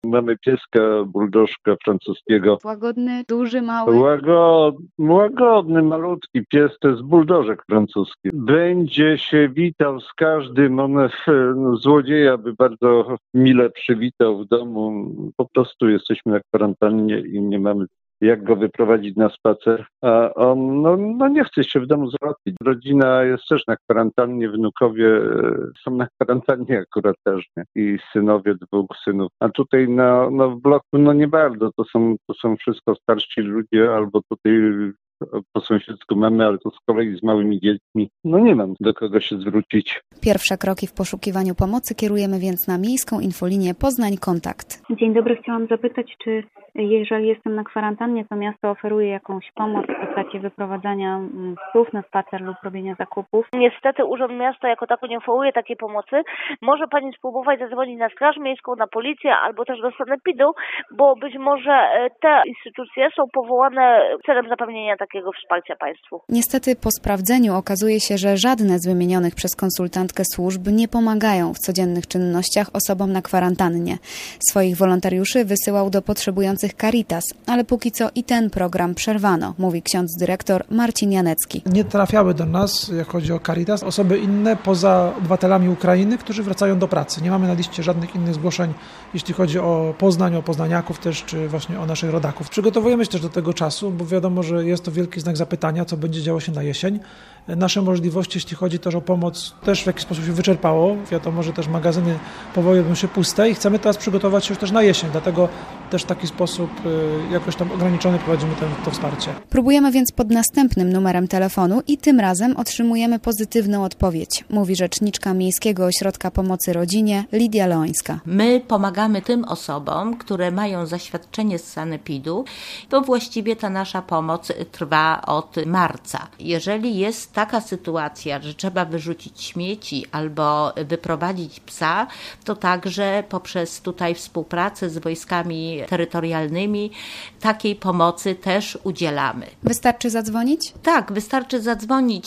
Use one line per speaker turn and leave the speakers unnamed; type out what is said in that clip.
Mamy pieska, buldożka francuskiego.
Łagodny, duży, mały?
Łagodny, malutki pies, to jest buldożek francuski. Będzie się witał z każdym, złodzieja by bardzo mile przywitał w domu. Po prostu jesteśmy na kwarantannie i nie mamy jak go wyprowadzić na spacer, a on nie chce się w domu załatwić. Rodzina jest też na kwarantannie, wnukowie są na kwarantannie akurat też, nie? I synowie, 2 synów. A tutaj w bloku nie bardzo, to są wszystko starsi ludzie, albo tutaj po sąsiedzku mamy, ale to z kolei z małymi dziećmi. Nie mam do kogo się zwrócić.
Pierwsze kroki w poszukiwaniu pomocy kierujemy więc na miejską infolinię Poznań Kontakt.
Dzień dobry, chciałam zapytać, czy jeżeli jestem na kwarantannie, to miasto oferuje jakąś pomoc w postaci wyprowadzania psów na spacer lub robienia zakupów?
Niestety Urząd Miasta jako tako nie oferuje takiej pomocy. Może Pani spróbować zadzwonić na Straż Miejską, na Policję albo też do sanepidu, bo być może te instytucje są powołane celem zapewnienia takiego wsparcia państwu.
Niestety po sprawdzeniu okazuje się, że żadne z wymienionych przez konsultantkę służb nie pomagają w codziennych czynnościach osobom na kwarantannie. Swoich wolontariuszy wysyłał do potrzebujących Caritas, ale póki co i ten program przerwano, mówi ksiądz dyrektor Marcin Janecki.
Nie trafiały do nas, jak chodzi o Caritas, osoby inne poza obywatelami Ukrainy, którzy wracają do pracy. Nie mamy na liście żadnych innych zgłoszeń, jeśli chodzi o Poznań, o poznaniaków też, czy właśnie o naszych rodaków. Przygotowujemy się też do tego czasu, bo wiadomo, że jest to wielki znak zapytania, co będzie działo się na jesień. Nasze możliwości, jeśli chodzi też o pomoc, też w jakiś sposób się wyczerpało. Wiadomo, że też magazyny powoli będą się puste i chcemy teraz przygotować się już też na jesień, dlatego też w taki sposób jakoś tam ograniczony prowadzimy to wsparcie.
Próbujemy więc pod następnym numerem telefonu i tym razem otrzymujemy pozytywną odpowiedź, mówi rzeczniczka Miejskiego Ośrodka Pomocy Rodzinie Lidia Leońska.
My pomagamy tym osobom, które mają zaświadczenie z sanepidu, to właściwie ta nasza pomoc trwa od marca. Jeżeli jest taka sytuacja, że trzeba wyrzucić śmieci albo wyprowadzić psa, to także poprzez tutaj współpracę z wojskami terytorialnymi takiej pomocy też udzielamy.
Wystarczy zadzwonić?
Tak, wystarczy zadzwonić